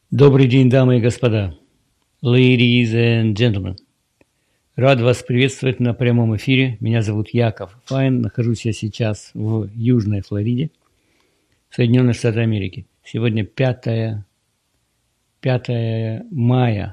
Добрый день, дамы и господа, ladies and gentlemen. Рад вас приветствовать на прямом эфире. Меня зовут Яков Файн. Нахожусь я сейчас в Южной Флориде, Соединенные Штаты Америки. Сегодня 5 мая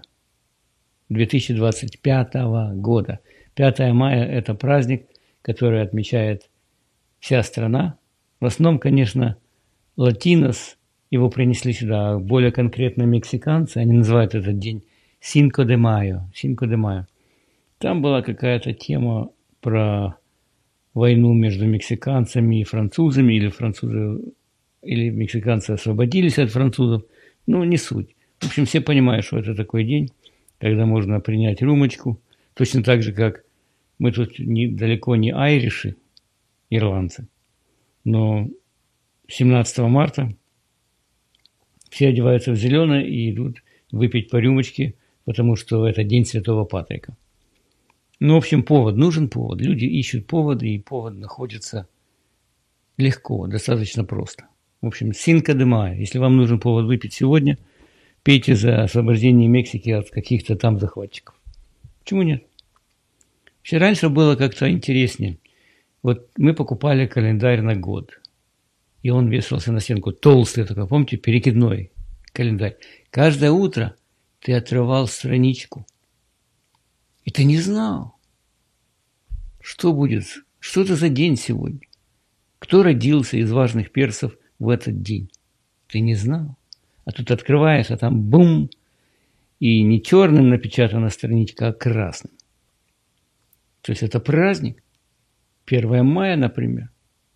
2025 года. 5 мая – это праздник, который отмечает вся страна. В основном, конечно, латинос его принесли сюда, а более конкретно мексиканцы, они называют этот день Cinco de Mayo. Cinco de Mayo. Там была какая-то тема про войну между мексиканцами и французами, или французы, или мексиканцы освободились от французов. Ну, не суть. В общем, все понимают, что это такой день, когда можно принять рюмочку. Точно так же, как мы тут далеко не айриши, ирландцы, но 17 марта все одеваются в зеленое и идут выпить по рюмочке, потому что это день Святого Патрика. Ну, в общем, повод. Нужен повод. Люди ищут поводы, и повод находится легко, достаточно просто. В общем, Cinco de Mayo. Если вам нужен повод выпить сегодня, пейте за освобождение Мексики от каких-то там захватчиков. Почему нет? Вообще, раньше было как-то интереснее. Вот мы покупали календарь на год. И он вешался на стенку, толстый такой, помните, перекидной календарь. Каждое утро ты отрывал страничку, и ты не знал, что будет, что это за день сегодня, кто родился из важных персов в этот день. Ты не знал. А тут открываешь, а там бум, и не черным напечатана страничка, а красным. То есть это праздник. 1 мая, например.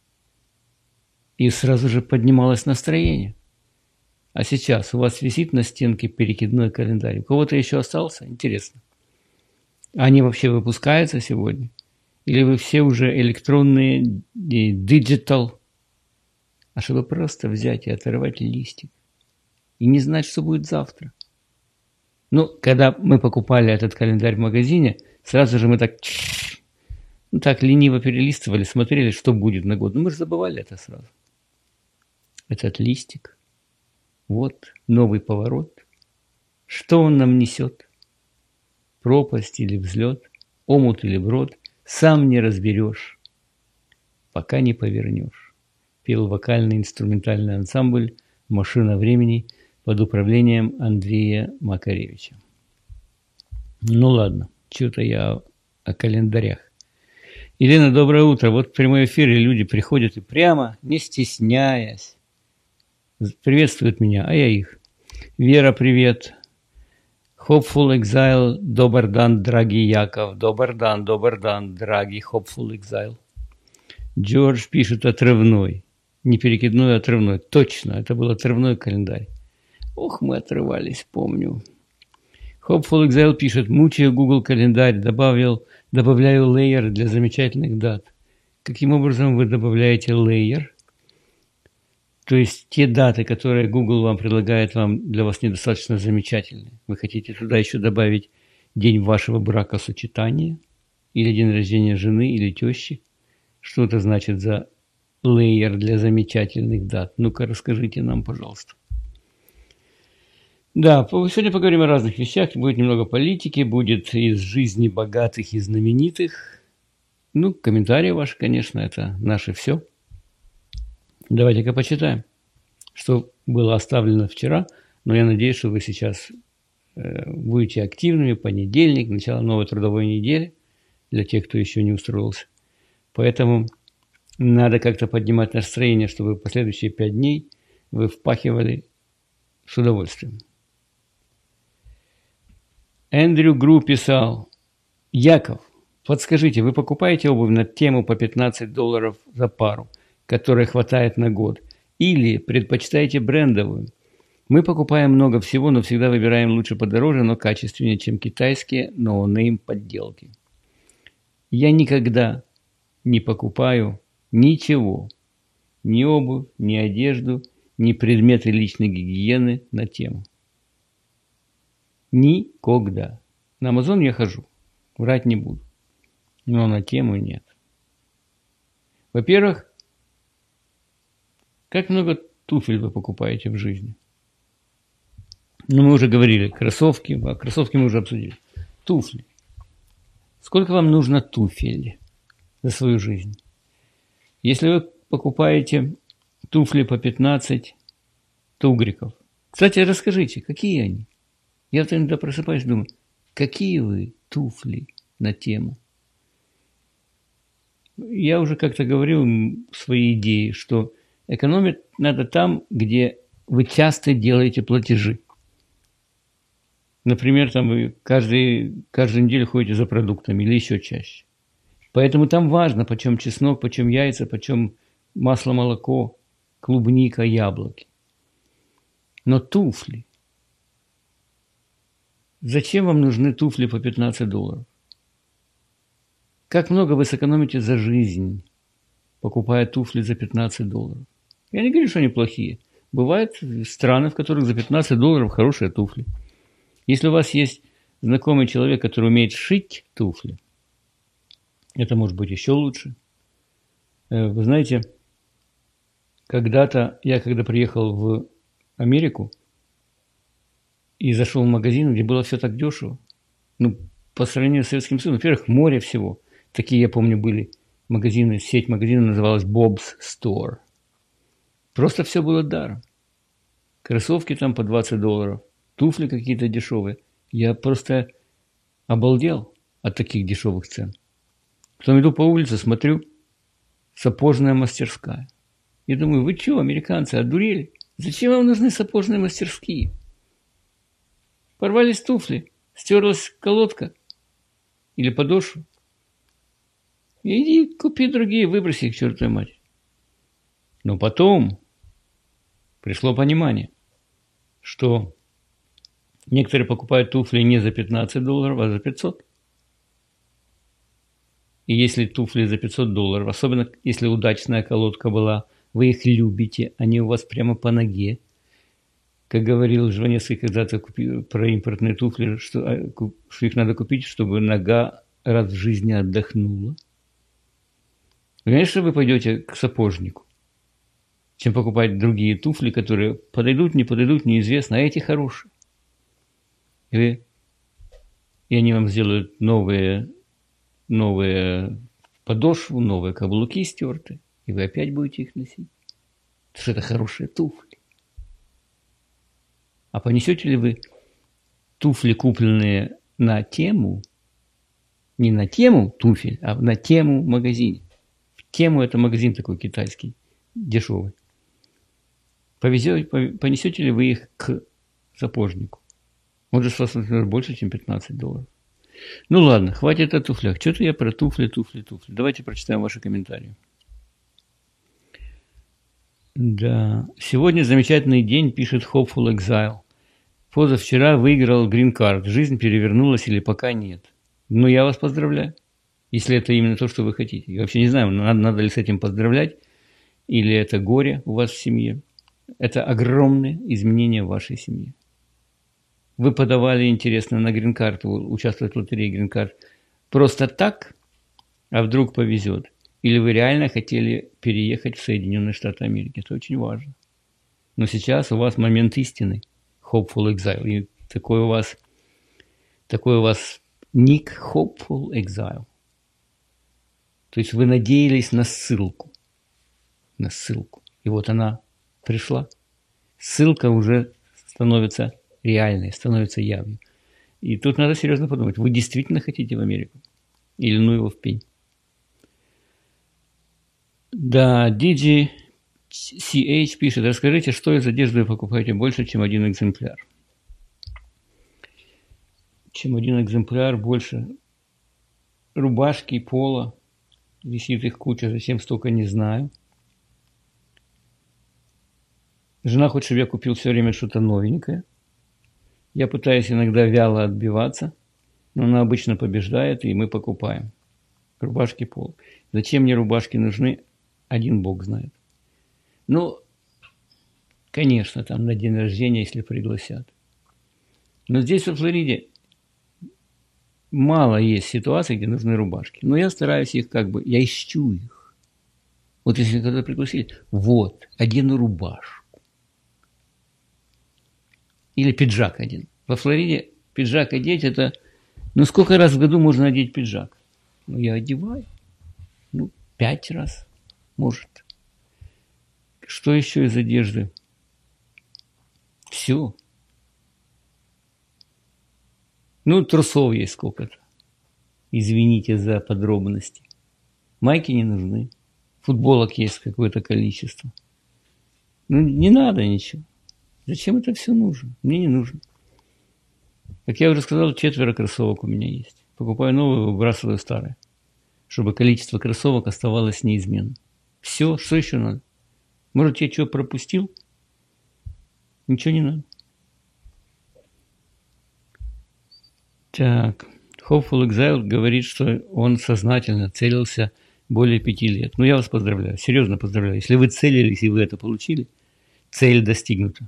И сразу же поднималось настроение. А сейчас у вас висит на стенке перекидной календарь. У кого-то еще остался? Интересно. Они вообще выпускаются сегодня? Или вы все уже электронные, digital? А чтобы просто взять и оторвать листик и не знать, что будет завтра. Ну, когда мы покупали этот календарь в магазине, сразу же мы так лениво перелистывали, смотрели, что будет на год. Но мы же забывали это сразу. Этот листик. Вот новый поворот. Что он нам несет? Пропасть или взлет? Омут или брод? Сам не разберешь, пока не повернешь. Пел вокальный инструментальный ансамбль «Машина времени» под управлением Андрея Макаревича. Ну ладно, что-то я о календарях. Елена, доброе утро. Вот в прямой эфире люди приходят и прямо, не стесняясь, приветствуют меня, а я их. Вера, привет. Hopeful Exile, добр дан, дорогий Яков. Добр дан, дорогий Hopeful Exile. Джордж пишет отрывной. Не перекидной, а отрывной. Точно, это был отрывной календарь. Ох, мы отрывались, помню. Hopeful Exile пишет, мучаю Google календарь, добавляю лейер для замечательных дат. Каким образом вы добавляете лейер? То есть те даты, которые Google вам предлагает, для вас недостаточно замечательны. Вы хотите туда еще добавить день вашего бракосочетания, или день рождения жены или тещи? Что это значит за лейер для замечательных дат? Ну-ка, расскажите нам, пожалуйста. Да, сегодня поговорим о разных вещах. Будет немного политики, будет из жизни богатых и знаменитых. Ну, комментарии ваши, конечно, это наше все. Давайте-ка почитаем, что было оставлено вчера, но я надеюсь, что вы сейчас будете активными. Понедельник, начало новой трудовой недели для тех, кто еще не устроился. Поэтому надо как-то поднимать настроение, чтобы последующие 5 дней вы впахивали с удовольствием. Эндрю Гру писал: Яков, подскажите, вы покупаете обувь на тему по $15 за пару, которой хватает на год, или предпочитаете брендовую? Мы покупаем много всего, но всегда выбираем лучше подороже, но качественнее, чем китайские ноунейм подделки. Я никогда не покупаю ничего, ни обувь, ни одежду, ни предметы личной гигиены на тему. Никогда. На Amazon я хожу, врать не буду, но на тему нет. Во-первых, как много туфель вы покупаете в жизни? Ну, мы уже говорили, кроссовки, а кроссовки мы уже обсудили. Туфли. Сколько вам нужно туфель за свою жизнь? Если вы покупаете туфли по 15 тугриков, кстати, расскажите, какие они? Я вот иногда просыпаюсь и думаю, какие вы туфли на тему? Я уже как-то говорил свои идеи, что экономить надо там, где вы часто делаете платежи. Например, там вы каждую неделю ходите за продуктами или еще чаще. Поэтому там важно, почем чеснок, почем яйца, почем масло, молоко, клубника, яблоки. Но туфли. Зачем вам нужны туфли по $15? Как много вы сэкономите за жизнь, покупая туфли за $15? Я не говорю, что они плохие. Бывают страны, в которых за $15 хорошие туфли. Если у вас есть знакомый человек, который умеет шить туфли, это может быть еще лучше. Вы знаете, когда приехал в Америку и зашел в магазин, где было все так дешево, ну, по сравнению с Советским Союзом, во-первых, море всего. Такие, я помню, были магазины, сеть магазинов называлась Bob's Store. Просто все было даром. Кроссовки там по $20, туфли какие-то дешевые. Я просто обалдел от таких дешевых цен. Потом иду по улице, смотрю, сапожная мастерская. И думаю, вы что, американцы, одурели? Зачем вам нужны сапожные мастерские? Порвались туфли, стерлась колодка или подошва. Иди купи другие, выброси их к чертовой матери. Но потом пришло понимание, что некоторые покупают туфли не за $15, а за 500. И если туфли за $500, особенно если удачная колодка была, вы их любите, они у вас прямо по ноге. Как говорил Жванецкий когда-то про импортные туфли, что их надо купить, чтобы нога раз в жизни отдохнула. Конечно, вы пойдете к сапожнику, чем покупать другие туфли, которые подойдут, не подойдут, неизвестно, а эти хорошие. И они вам сделают новые подошву, новые каблуки стерты, и вы опять будете их носить. Потому что это хорошие туфли. А понесете ли вы туфли, купленные на тему, не на тему туфель, а на тему в магазине? В тему это магазин такой китайский, дешевый. Понесете ли вы их к сапожнику? Он же с вас, например, больше, чем $15. Ну ладно, хватит о туфлях. Что-то я про туфли. Давайте прочитаем ваши комментарии. Да, сегодня замечательный день, пишет Hopeful Exile. Позавчера выиграл Green Card. Жизнь перевернулась или пока нет. Ну, я вас поздравляю, если это именно то, что вы хотите. Я вообще не знаю, надо ли с этим поздравлять, или это горе у вас в семье. Это огромные изменения в вашей семье. Вы подавали, интересно, на Green Card, участвовать в лотерее Green Card просто так, а вдруг повезет. Или вы реально хотели переехать в Соединенные Штаты Америки. Это очень важно. Но сейчас у вас момент истины. Hopeful Exile. И такой у вас ник Hopeful Exile. То есть вы надеялись на ссылку. И вот она пришла. Ссылка уже становится реальной, становится явной. И тут надо серьезно подумать. Вы действительно хотите в Америку? Или ну его в пень? Да, DGCH пишет, расскажите, что из одежды вы покупаете больше, чем один экземпляр? Чем один экземпляр больше. Рубашки, поло, висит их куча, зачем столько, не знаю. Жена хочет, чтобы я купил все время что-то новенькое. Я пытаюсь иногда вяло отбиваться, но она обычно побеждает, и мы покупаем. Рубашки, поло. Зачем мне рубашки нужны? Один Бог знает. Ну, конечно, там на день рождения, если пригласят. Но здесь, во Флориде, мало есть ситуаций, где нужны рубашки. Но я стараюсь их я ищу их. Вот если когда пригласили, вот, одену рубашку. Или пиджак один. Во Флориде пиджак одеть это... Ну, сколько раз в году можно одеть пиджак? Ну, я одеваю. 5 раз, может. Что еще из одежды? Все. Трусов есть сколько-то. Извините за подробности. Майки не нужны. Футболок есть какое-то количество. Не надо ничего. Зачем это все нужно? Мне не нужно. Как я уже сказал, 4 кроссовок у меня есть. Покупаю новые, выбрасываю старые. Чтобы количество кроссовок оставалось неизменным. Все, что еще надо? Может, я что пропустил? Ничего не надо. Так. Hopeful Exile говорит, что он сознательно целился более 5 лет. Я вас поздравляю. Серьезно поздравляю. Если вы целились и вы это получили, цель достигнута.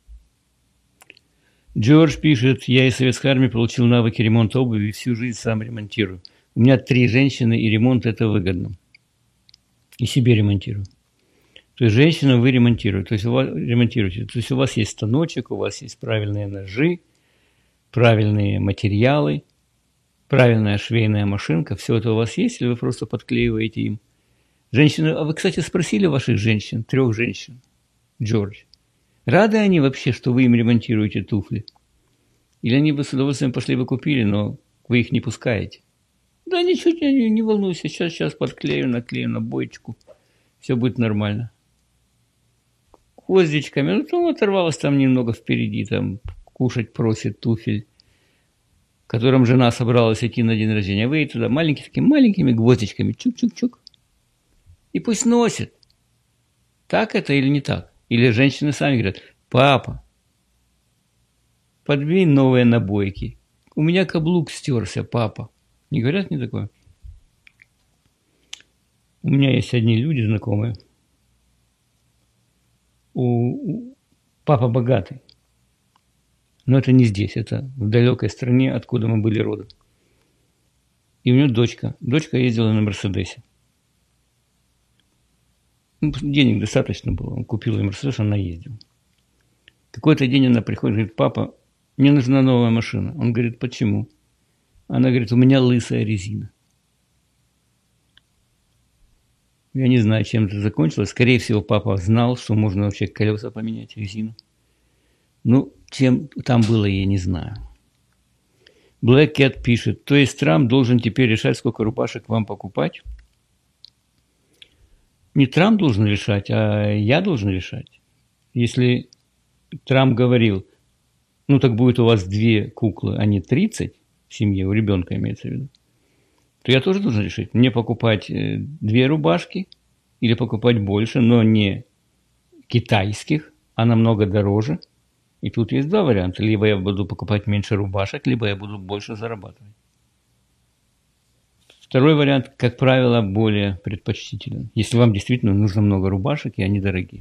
Джордж пишет, я из советской армии получил навыки ремонта обуви и всю жизнь сам ремонтирую. У меня 3 женщины, и ремонт это выгодно. И себе ремонтирую. То есть, женщина, вы ремонтируете. То есть, ремонтируете. То есть, у вас есть станочек, у вас есть правильные ножи, правильные материалы, правильная швейная машинка. Все это у вас есть, или вы просто подклеиваете им? Женщины, а вы, кстати, спросили ваших женщин, 3 женщин, Джордж, рады они вообще, что вы им ремонтируете туфли? Или они бы с удовольствием пошли бы купили, но вы их не пускаете? Да ничего, не волнуйся, сейчас подклею, наклею на боечку, все будет нормально. Гвоздичками, оторвалось там немного впереди, там кушать просит туфель, которым жена собралась идти на день рождения. Вы ей туда маленькими гвоздичками, чук-чук-чук. И пусть носит. Так это или не так? Или женщины сами говорят, папа, подвинь новые набойки. У меня каблук стерся, папа. Не говорят мне такое? У меня есть одни люди знакомые. Папа богатый. Но это не здесь, это в далекой стране, откуда мы были родом. И у него дочка. Дочка ездила на Мерседесе. Денег достаточно было. Он купил ей Мерседес, она ездила. Какой-то день она приходит, говорит, папа, мне нужна новая машина. Он говорит, почему? Она говорит, у меня лысая резина. Я не знаю, чем это закончилось. Скорее всего, папа знал, что можно вообще колеса поменять, резину. Чем там было, я не знаю. Black Cat пишет, то есть Трамп должен теперь решать, сколько рубашек вам покупать? Не Трамп должен решать, а я должен решать. Если Трамп говорил, так будет у вас 2 куклы, а не 30 в семье, у ребенка имеется в виду, то я тоже должен решить, мне покупать 2 рубашки или покупать больше, но не китайских, а намного дороже. И тут есть 2 варианта. Либо я буду покупать меньше рубашек, либо я буду больше зарабатывать. Второй вариант, как правило, более предпочтителен. Если вам действительно нужно много рубашек, и они дорогие.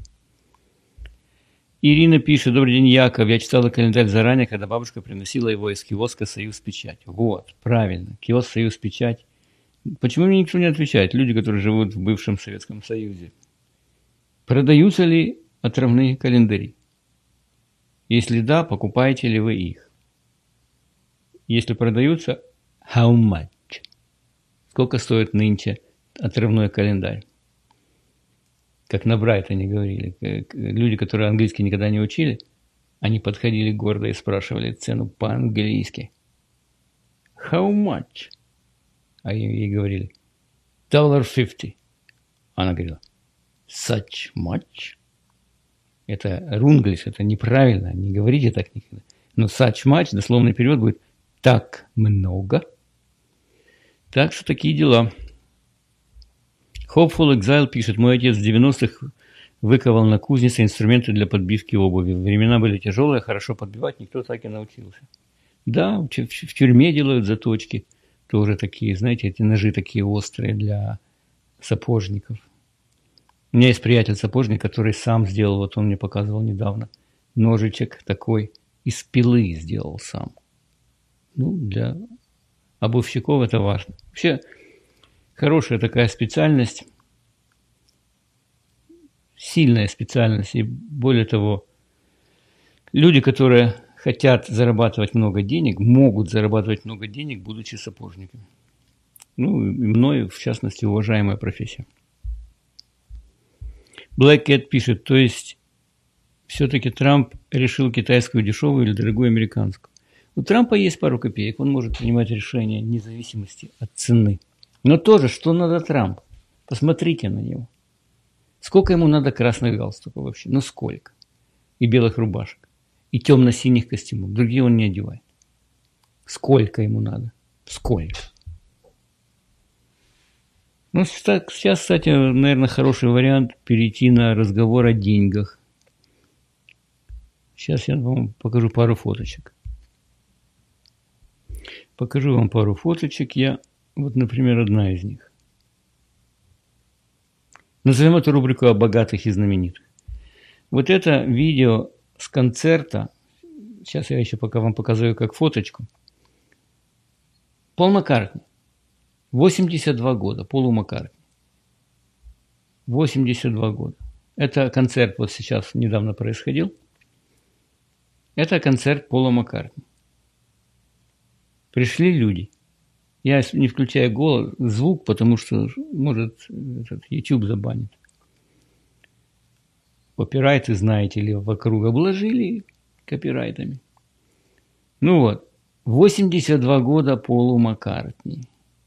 Ирина пишет, добрый день, Яков. Я читала календарь заранее, когда бабушка приносила его из киоска «Союз Печать». Вот, правильно, киоск «Союз Печать». Почему мне никто не отвечает? Люди, которые живут в бывшем Советском Союзе. Продаются ли отрывные календари? Если да, покупаете ли вы их? Если продаются, how much? Сколько стоит нынче отрывной календарь? Как на Брайтоне говорили. Люди, которые английский никогда не учили, они подходили гордо и спрашивали цену по-английски. How much? А ей говорили $1.50. Она говорила such much? Это рунглиш, это неправильно, не говорите так никогда. Но such much, дословный перевод будет так много. Так что такие дела. Hopeful Exile пишет, мой отец в 90-х выковал на кузнице инструменты для подбивки обуви. Времена были тяжелые, хорошо подбивать никто так и научился. Да, в тюрьме делают заточки. Тоже такие, знаете, эти ножи такие острые для сапожников. У меня есть приятель-сапожник, который сам сделал, вот он мне показывал недавно, ножичек такой из пилы сделал сам. Для обувщиков это важно. Вообще, хорошая такая специальность, сильная специальность. И более того, люди, которые хотят зарабатывать много денег, могут зарабатывать много денег, будучи сапожниками. Ну, и мной, в частности, уважаемая профессия. Black Cat пишет, то есть все-таки Трамп решил китайскую дешевую или дорогую американскую. У Трампа есть пару копеек, он может принимать решения вне зависимости от цены. Но тоже, что надо Трампу? Посмотрите на него. Сколько ему надо красных галстуков вообще? Ну сколько? И белых рубашек, и темно-синих костюмов. Другие он не одевает. Сколько ему надо? Сколько? Ну, сейчас, кстати, наверное, хороший вариант перейти на разговор о деньгах. Сейчас я вам покажу пару фоточек. Покажу вам пару фоточек. Вот, например, одна из них. Назовем эту рубрику о богатых и знаменитых. Вот это видео с концерта. Сейчас я еще пока вам показываю как фоточку. Пол Маккартни. 82 года. Полу Маккартни. 82 года. Это концерт вот сейчас недавно происходил. Это концерт Пола Маккартни. Пришли люди. Я не включаю звук, потому что, может, этот YouTube забанит. Копирайты, знаете ли, вокруг обложили копирайтами. Ну вот, 82 года Полу Маккартни.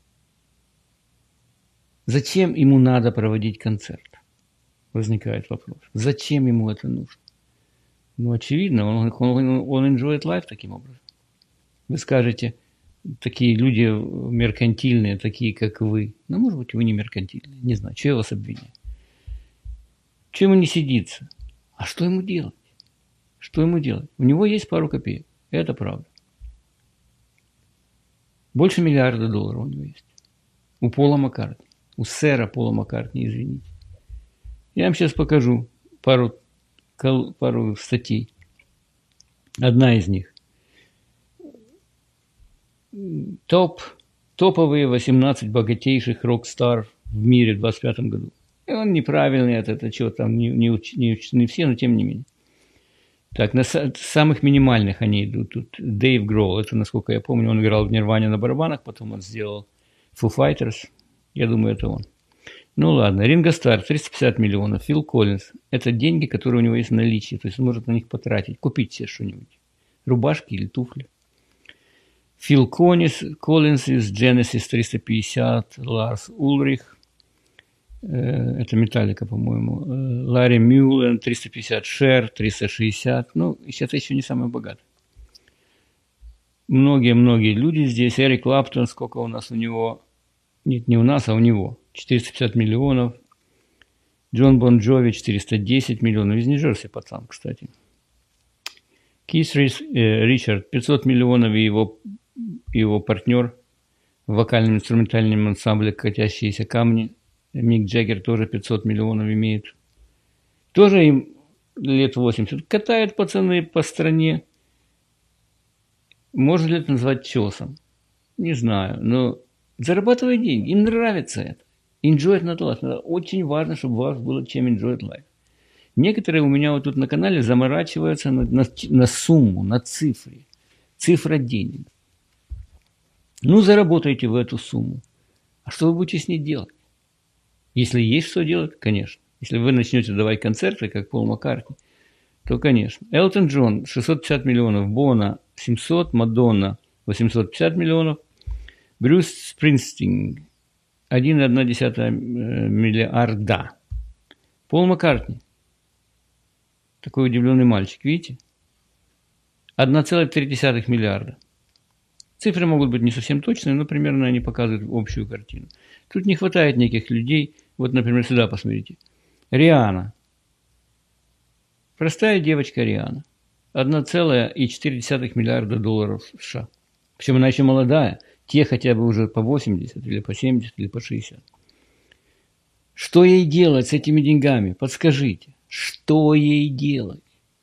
Зачем ему надо проводить концерт? Возникает вопрос. Зачем ему это нужно? Ну, очевидно, он enjoyed life таким образом. Вы скажете, такие люди меркантильные, такие, как вы. Ну, может быть, вы не меркантильные. Не знаю, что я вас обвиняю. Что ему не сидится? А что ему делать? Что ему делать? У него есть пару копеек. Это правда. Больше $1 миллиарда у него есть. У Пола Маккартни. У сэра Пола Маккартни, извините. Я вам сейчас покажу пару статей. Одна из них. Топовые 18 богатейших рок-стар в мире в 2025 году. И он неправильный, это что там, не учтены все, но тем не менее. Так, на самых минимальных они идут. Тут Дэйв Гроул, это, насколько я помню, он играл в Нирване на барабанах, потом он сделал Foo Fighters. Я думаю, это он. Ну ладно, Ринго Старр, 350 миллионов, Фил Коллинз. Это деньги, которые у него есть в наличии, то есть он может на них потратить, купить себе что-нибудь. Рубашки или туфли. Фил Коллинз из Genesis 350, Ларс Ульрих, это Металлика, по-моему, Ларри Мюллен 350, Шер 360, ну, это еще не самый богатый. Многие люди здесь, Эрик Клаптон, сколько у нас у него, нет, не у нас, а у него, 450 миллионов, Джон Бон Джови 410 миллионов, из Нью-Джерси пацан, кстати. Кис Ричард 500 миллионов и его партнер в вокальном инструментальном ансамбле «Катящиеся камни». Мик Джаггер тоже 500 миллионов имеет. Тоже им лет 80. Катают пацаны по стране. Можно ли это назвать чесом? Не знаю, но зарабатывают деньги. Им нравится это. Enjoy not life. Очень важно, чтобы у вас было чем enjoy life. Некоторые у меня вот тут на канале заморачиваются на сумму, на цифре. Цифра денег. Ну, заработайте в эту сумму. А что вы будете с ней делать? Если есть что делать, конечно. Если вы начнете давать концерты, как Пол Маккартни, то, конечно. Элтон Джон 650 миллионов, Бона 700, Мадонна 850 миллионов, Брюс Спрингстин 1,1 миллиарда. Пол Маккартни, такой удивленный мальчик, видите? 1,3 миллиарда. Цифры могут быть не совсем точные, но примерно они показывают общую картину. Тут не хватает неких людей. Вот, например, сюда посмотрите. Риhanna. Простая девочка Риhanna. 1,4 миллиарда долларов США. Причем она еще молодая. Те хотя бы уже по 80, или по 70, или по 60. Что ей делать с этими деньгами? Подскажите. Что ей делать?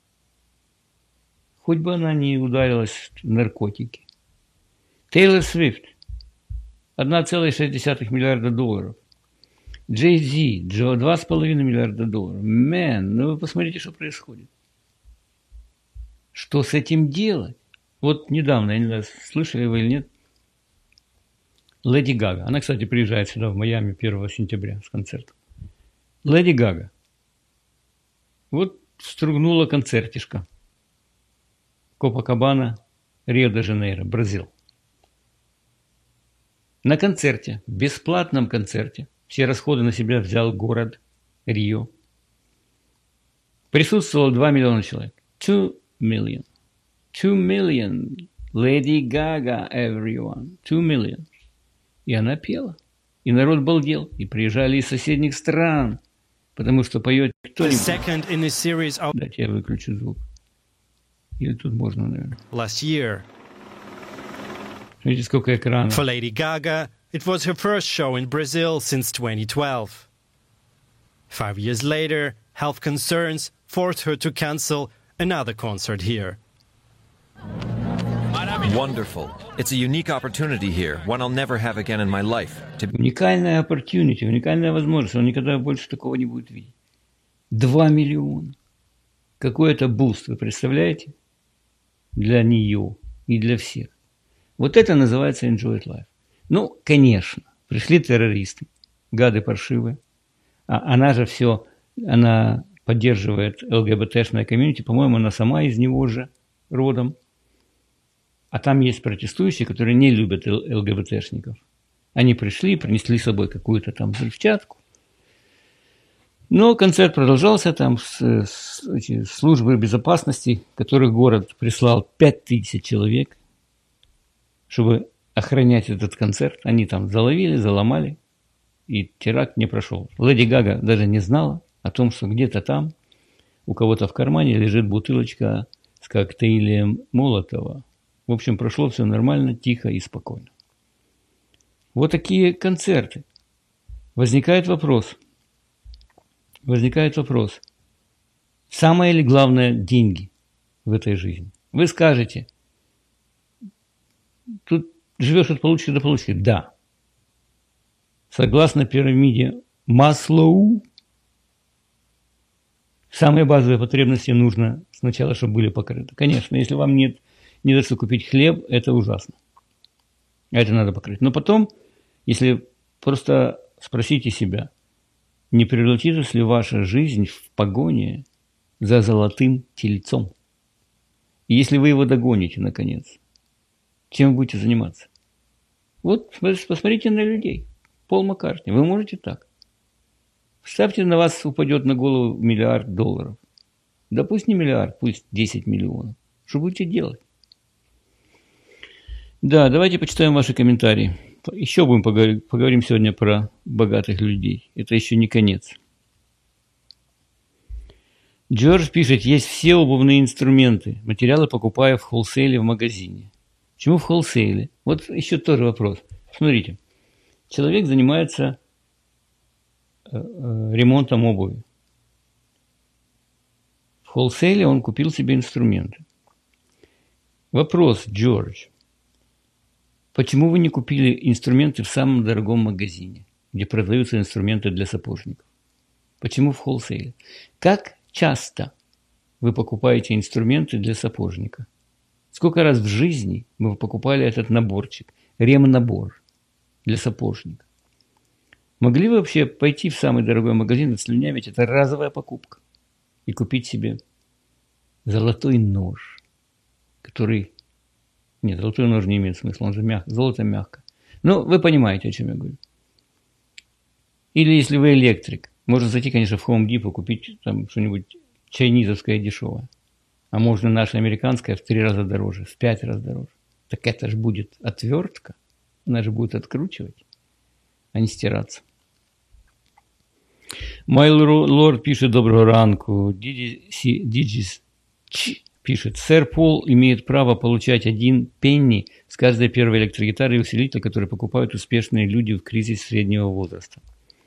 Хоть бы она не ударилась в наркотики. Тейлор Свифт. 1,6 миллиарда долларов. Джей Зи. 2,5 миллиарда долларов. Ну вы посмотрите, что происходит. Что с этим делать? Вот недавно, я не знаю, слышали вы или нет, Леди Гага. Она, кстати, приезжает сюда, в Майами, 1 сентября с концертом. Леди Гага. Вот стругнула концертишко. Копакабана, Рио-де-Жанейро, Бразил. На концерте, бесплатном концерте, все расходы на себя взял город Рио. Присутствовало 2 миллиона человек. 2 million. 2 million. Lady Gaga, everyone. 2 million. И она пела. И народ балдел. И приезжали из соседних стран. Потому что поет кто-нибудь. Дайте я выключу звук. Или тут можно, наверное. Last year. Смотрите, сколько экранов. For Lady Gaga, it was her first show in Brazil since 2012. 5 years later, health concerns forced her to cancel another concert here. Wonderful. It's a unique opportunity here, one I'll never have again in my life. Уникальная opportunity, уникальная возможность. Он никогда больше такого не будет видеть. 2 миллиона. Какой это буст, вы представляете? Для нее и для всех. Вот это называется enjoy life. Ну, конечно, пришли террористы, гады паршивые. А она же все, она поддерживает ЛГБТшное комьюнити. По-моему, она сама из него же родом. А там есть протестующие, которые не любят ЛГБТшников. Они пришли, принесли с собой какую-то там взрывчатку. Но концерт продолжался, там службы безопасности, которых город прислал 5000 человек, чтобы охранять этот концерт. Они там заловили, заломали, и теракт не прошел. Леди Гага даже не знала о том, что где-то там у кого-то в кармане лежит бутылочка с коктейлем Молотова. В общем, прошло все нормально, тихо и спокойно. Вот такие концерты. Возникает вопрос. Самое ли главное деньги в этой жизни? Вы скажете, тут живешь от получки до получки. Да. Согласно пирамиде Маслоу, самые базовые потребности нужно сначала, чтобы были покрыты. Конечно, если вам не дастся купить хлеб, это ужасно. Это надо покрыть. Но потом, если просто спросите себя, не превратится ли ваша жизнь в погоне за золотым тельцом? И если вы его догоните, наконец, чем вы будете заниматься? Вот посмотрите на людей. Пол Маккартни. Вы можете так. Представьте, на вас упадет на голову $1 миллиард. Да пусть не миллиард, пусть 10 миллионов. Что будете делать? Да, давайте почитаем ваши комментарии. Еще будем поговорим сегодня про богатых людей. Это еще не конец. Джордж пишет, есть все обувные инструменты. Материалы покупаю в холлсейле в магазине. Почему в холлсейле? Вот еще тоже вопрос. Смотрите. Человек занимается ремонтом обуви. В холлсейле он купил себе инструменты. Вопрос, Джордж. Почему вы не купили инструменты в самом дорогом магазине, где продаются инструменты для сапожников? Почему в холлсейле? Как часто вы покупаете инструменты для сапожника? Сколько раз в жизни вы покупали этот наборчик, ремнабор для сапожника? Могли вы вообще пойти в самый дорогой магазин, отслюнявить, это разовая покупка, и купить себе золотой нож, который... Нет, золотой нож не имеет смысла, он же мягкий, золото мягко. Ну, вы понимаете, о чем я говорю. Или если вы электрик, можно зайти, конечно, в Home Depot, купить там что-нибудь чайнизовское дешевое. А можно наше американское в 3 раза дороже, в 5 раз дороже. Так это же будет отвертка, она же будет откручивать, а не стираться. Майлорд пишет, доброго ранку. Дидис пишет, сэр Пол имеет право получать 1 пенни с каждой первой электрогитары и усилителя, который покупают успешные люди в кризис среднего возраста.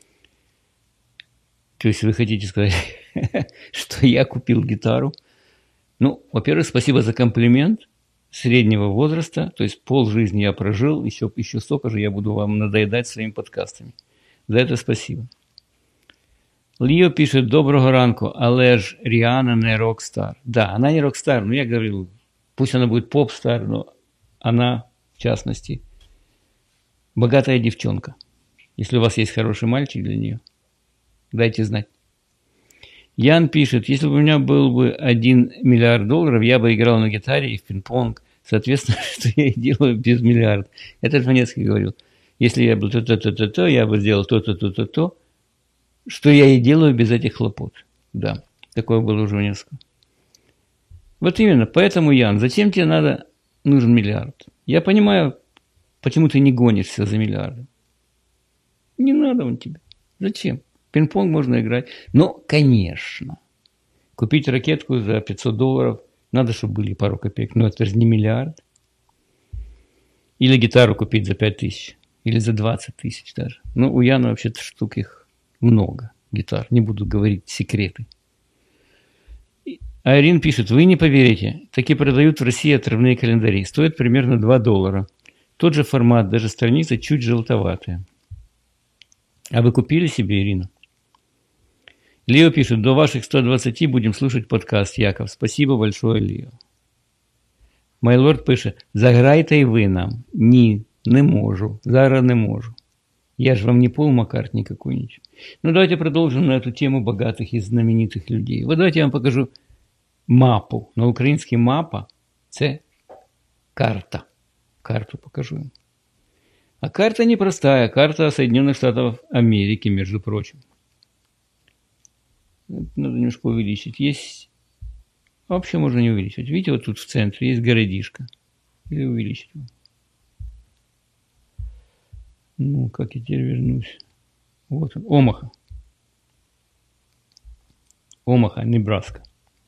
То есть вы хотите сказать, что я купил гитару? Ну, во-первых, спасибо за комплимент среднего возраста, то есть полжизни я прожил, еще столько же я буду вам надоедать своими подкастами. За это спасибо. Лио пишет: доброго ранку, але ж Риhanna не рок-стар. Да, она не рок-стар, но я говорил, пусть она будет поп-стар, но она, в частности, богатая девчонка. Если у вас есть хороший мальчик для нее, дайте знать. Ян пишет: если бы у меня был бы $1 миллиард, я бы играл на гитаре и в пинг-понг. Соответственно, что я и делаю без миллиарда. Это Жванецкий говорил. Если я бы то-то, я бы сделал то-то, что я и делаю без этих хлопот. Да, такое было у Жванецкого. Вот именно, поэтому, Ян, зачем тебе нужен миллиард? Я понимаю, почему ты не гонишься за миллиардом. Не надо он тебе. Зачем? Пинг-понг можно играть. Но, конечно, купить ракетку за $500, надо, чтобы были пару копеек. Но это же не миллиард. Или гитару купить за 5000. Или за 20 тысяч даже. Но у Яна вообще-то штук их много, гитар. Не буду говорить секреты. Айрин пишет: вы не поверите, таки продают в России отрывные календари. Стоят примерно $2. Тот же формат, даже страница чуть желтоватая. А вы купили себе, Ирина? Лео пишет: до ваших 120 будем слушать подкаст, Яков. Спасибо большое, Лео. Майлорд пише: заграйте і ви нам. Ні, не можу. Зараз не можу. Я же вам не Пол Маккартни какой-нибудь. Ну, давайте продолжим на эту тему богатых и знаменитых людей. Вот давайте я вам покажу мапу. На українській мапа – це карта. Карту покажу вам. А карта непростая. Карта Соединенных Штатов Америки, между прочим. Надо немножко увеличить. Есть... Вообще можно не увеличивать. Видите, вот тут в центре есть городишко. Или увеличить его. Ну, как я теперь вернусь? Вот он. Омаха. Омаха, Небраска.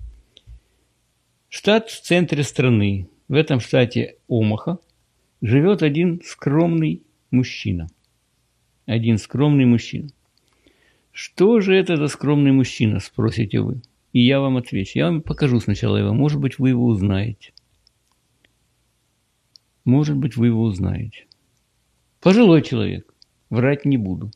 Штат в центре страны. В этом штате Омаха живет один скромный мужчина. Один скромный мужчина. Что же это за скромный мужчина, спросите вы? И я вам отвечу. Я вам покажу сначала его. Может быть, вы его узнаете. Может быть, вы его узнаете. Пожилой человек. Врать не буду.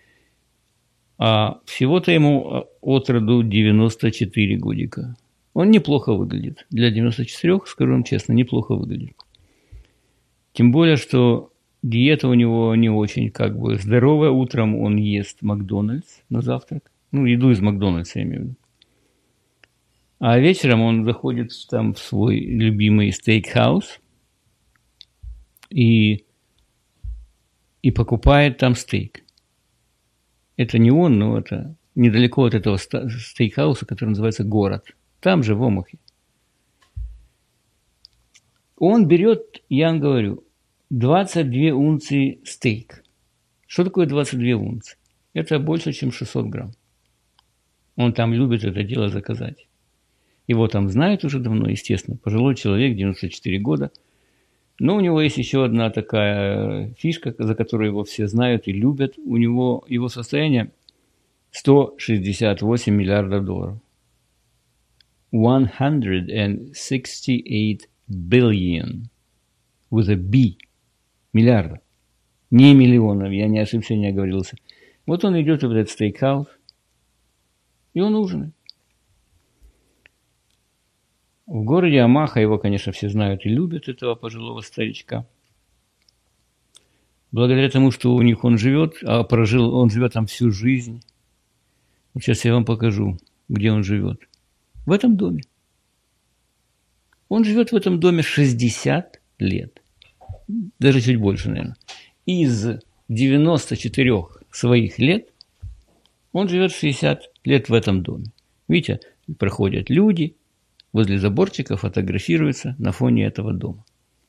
А всего-то ему от роду 94 годика. Он неплохо выглядит. Для 94, скажу вам честно, неплохо выглядит. Тем более, что диета у него не очень как бы здоровая. Утром он ест Макдональдс на завтрак. Ну, еду из Макдональдса, я имею в виду. А вечером он заходит там в свой любимый стейкхаус и покупает там стейк. Это не он, но это недалеко от этого стейкхауса, который называется «Город». Там же, в Омахе. Он берет, я вам говорю, 22 унции стейк. Что такое 22 унции? Это больше, чем 600 грамм. Он там любит это дело заказать. Его там знают уже давно, естественно. Пожилой человек, 94 года. Но у него есть еще одна такая фишка, за которую его все знают и любят. У него его состояние $168 миллиардов. 168 billion. With a B. Миллиардов. Не миллионов. Я не ошибся, не оговорился. Вот он идет в этот стейкхаус. И он ужинает. В городе Омаха его, конечно, все знают и любят, этого пожилого старичка. Благодаря тому, что у них он живет, он живет там всю жизнь. Вот сейчас я вам покажу, где он живет. В этом доме. Он живет в этом доме 60 лет. Даже чуть больше, наверное. Из 94 своих лет он живет 60 лет в этом доме. Видите, проходят люди, возле заборчика фотографируются на фоне этого дома.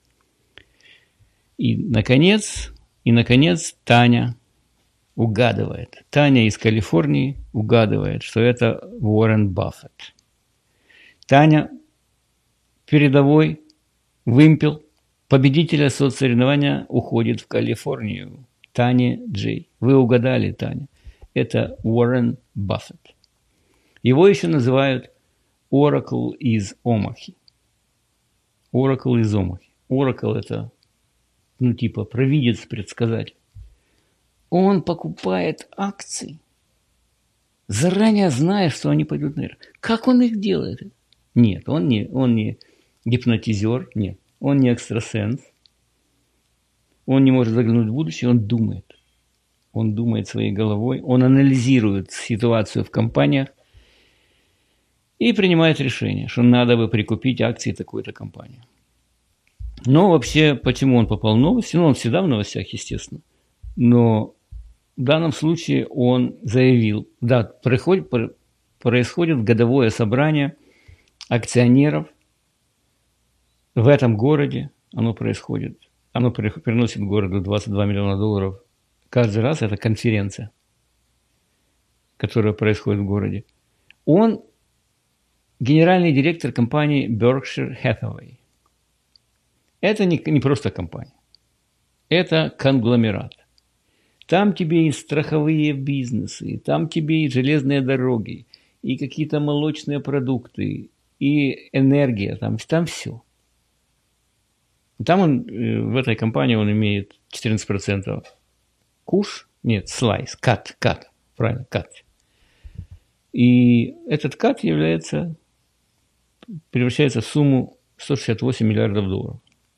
И, наконец, Таня угадывает. Таня из Калифорнии угадывает, что это Уоррен Баффет. Таня – передовой вымпел победителя соцсоревнования уходит в Калифорнию. Таня Джей. Вы угадали, Таня. Это Уоррен Баффет. Его еще называют Oracle из Омахи. Oracle из Омахи. Oracle – это, типа провидец, предсказатель. Он покупает акции заранее зная, что они пойдут наверх. Как он их делает? Нет, он не гипнотизер, нет, он не экстрасенс, он не может заглянуть в будущее, он думает. Он думает своей головой, он анализирует ситуацию в компаниях и принимает решение, что надо бы прикупить акции такой-то компании. Но вообще, почему он попал в новости? Ну, он всегда в новостях, естественно. Но в данном случае он заявил, да, происходит годовое собрание акционеров в этом городе. Оно происходит. Оно приносит городу $22 миллиона. Каждый раз это конференция, которая происходит в городе. Он генеральный директор компании Berkshire Hathaway. Это не просто компания. Это конгломерат. Там тебе и страховые бизнесы, там тебе и железные дороги, и какие-то молочные продукты, и энергия, там все. Там он, в этой компании он имеет 14% слайс, кат, правильно, кат. И этот кат превращается в сумму $168 миллиардов.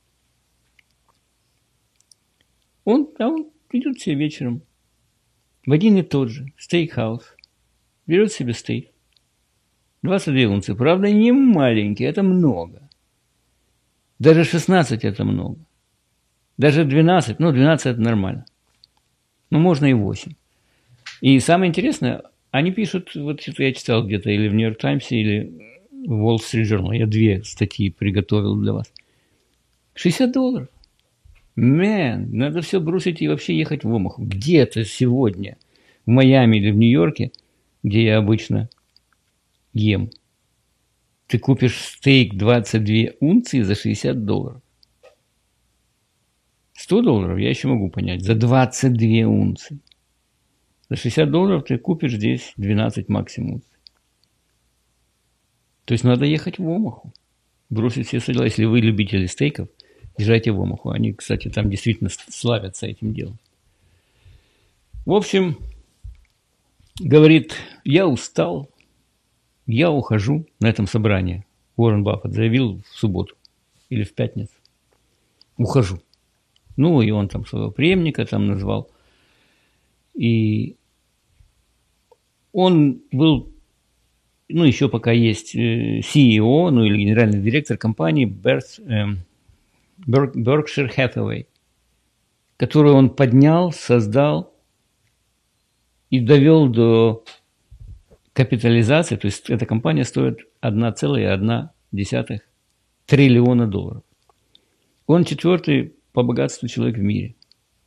Он идет себе вечером в один и тот же стейкхаус, берет себе стейк, 22 унции, правда, не маленький, это много. Даже 16 это много. Даже 12, 12 это нормально. Можно и 8. И самое интересное, они пишут, вот что я читал где-то или в New York Times, или в Wall Street Journal, я 2 статьи приготовил для вас. $60. Надо все бросить и вообще ехать в Омаху. Где-то сегодня, в Майами или в Нью-Йорке, где я обычно ем, ты купишь стейк 22 унции за $60. $100 я еще могу понять, за 22 унции. За $60 ты купишь здесь 12 максимум унций. То есть надо ехать в Омаху, бросить все дела. Если вы любители стейков, езжайте в Омаху. Они, кстати, там действительно славятся этим делом. В общем, говорит, я устал, я ухожу на этом собрании. Уоррен Баффет заявил в субботу или в пятницу. Ухожу. И он там своего преемника там назвал. И он был, еще пока есть CEO, или генеральный директор компании Berkshire Hathaway, которую он поднял, создал и довел до капитализации, то есть эта компания стоит $1,1 триллиона. Он 4-й по богатству человек в мире.